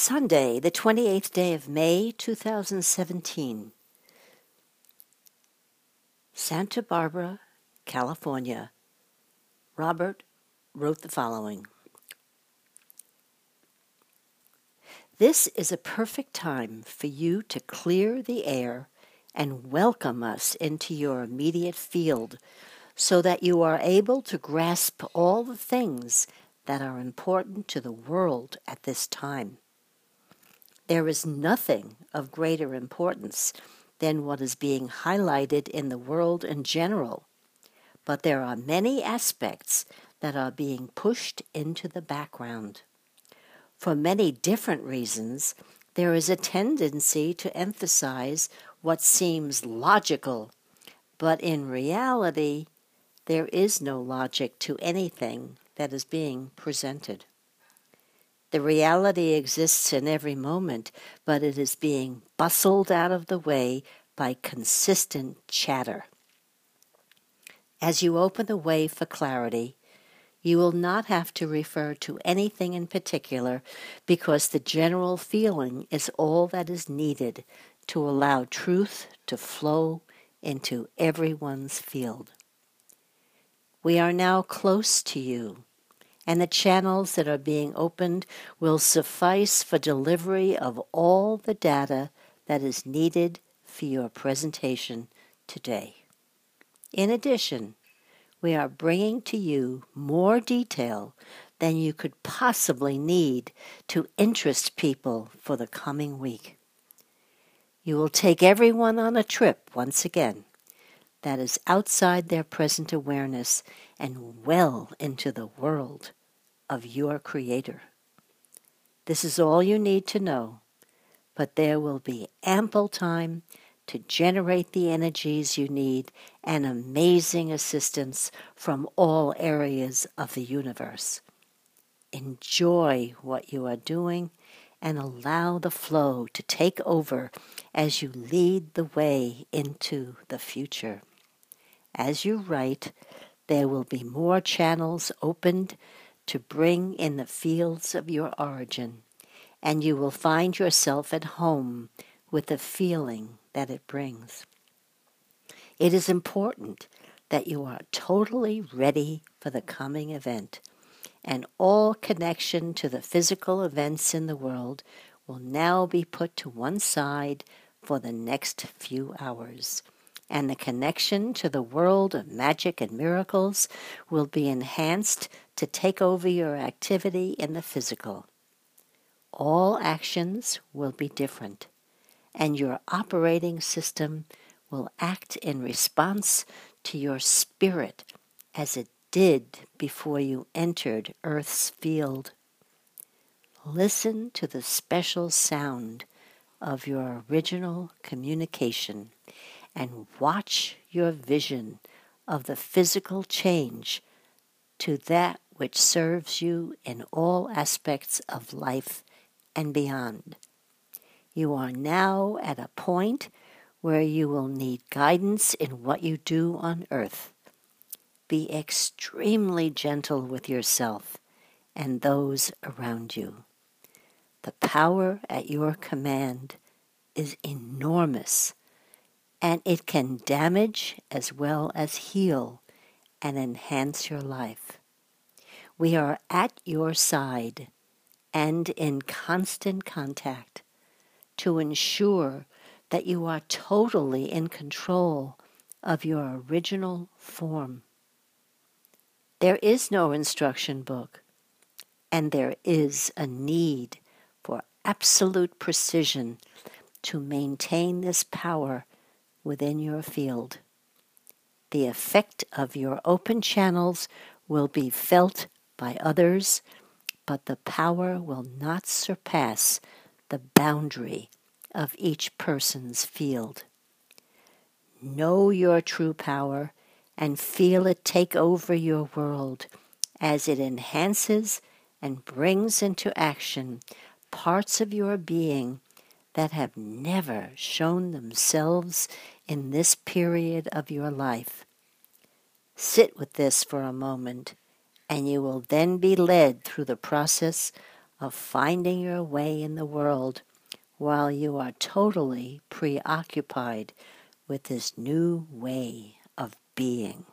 Sunday, the 28th day of May, 2017. Santa Barbara, California. Robert wrote the following. This is a perfect time for you to clear the air and welcome us into your immediate field so that you are able to grasp all the things that are important to the world at this time. There is nothing of greater importance than what is being highlighted in the world in general, but there are many aspects that are being pushed into the background. For many different reasons, there is a tendency to emphasize what seems logical, but in reality, there is no logic to anything that is being presented. The reality exists in every moment, but it is being bustled out of the way by consistent chatter. As you open the way for clarity, you will not have to refer to anything in particular because the general feeling is all that is needed to allow truth to flow into everyone's field. We are now close to you, and the channels that are being opened will suffice for delivery of all the data that is needed for your presentation today. In addition, we are bringing to you more detail than you could possibly need to interest people for the coming week. You will take everyone on a trip once again that is outside their present awareness and well into the world of your Creator. This is all you need to know, but there will be ample time to generate the energies you need and amazing assistance from all areas of the universe. Enjoy what you are doing and allow the flow to take over as you lead the way into the future. As you write, there will be more channels opened to bring in the fields of your origin, and you will find yourself at home with the feeling that it brings. It is important that you are totally ready for the coming event, and all connection to the physical events in the world will now be put to one side for the next few hours, and the connection to the world of magic and miracles will be enhanced to take over your activity in the physical. All actions will be different, and your operating system will act in response to your spirit as it did before you entered Earth's field. Listen to the special sound of your original communication and watch your vision of the physical change to that which serves you in all aspects of life and beyond. You are now at a point where you will need guidance in what you do on earth. Be extremely gentle with yourself and those around you. The power at your command is enormous, and it can damage as well as heal and enhance your life. We are at your side and in constant contact to ensure that you are totally in control of your original form. There is no instruction book, and there is a need for absolute precision to maintain this power within your field. The effect of your open channels will be felt by others, but the power will not surpass the boundary of each person's field. Know your true power and feel it take over your world as it enhances and brings into action parts of your being that have never shown themselves in this period of your life. Sit with this for a moment, and you will then be led through the process of finding your way in the world while you are totally preoccupied with this new way of being.